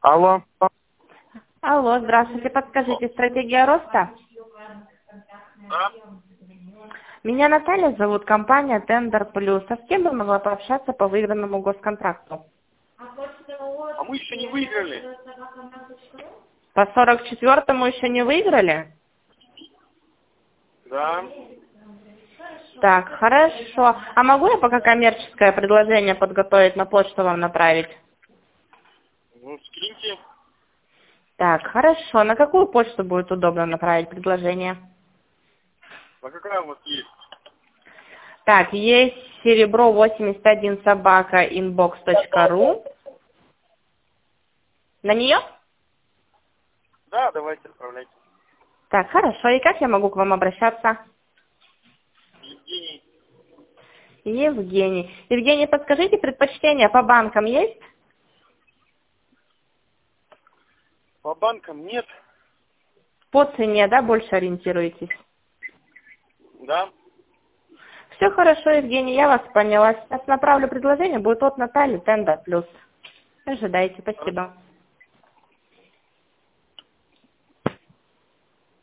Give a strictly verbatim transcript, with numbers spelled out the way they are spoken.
Алло. Алло, здравствуйте. Подскажите, стратегия роста? Да? Меня Наталья зовут, компания Тендер Плюс. А с кем бы могла пообщаться по выигранному госконтракту? А мы еще не выиграли. По сорок четвёртому еще не выиграли? Да. Так, хорошо. А могу я пока коммерческое предложение подготовить, на почту вам направить? Ну, скиньте. Так, хорошо. На какую почту будет удобно направить предложение? А какая у вас есть? Так, есть серебро восемьдесят один собака инбокс точка ру. На нее? Да, давайте отправляйте. Так, хорошо. И как я могу к вам обращаться? Евгений. Евгений. Евгений, подскажите, предпочтения по банкам есть? По банкам нет. По цене, да, больше ориентируетесь? Да. Все хорошо, Евгений, я вас поняла. Сейчас направлю предложение, будет от Натальи, Тендер Плюс. Ожидайте, Хорошо. спасибо.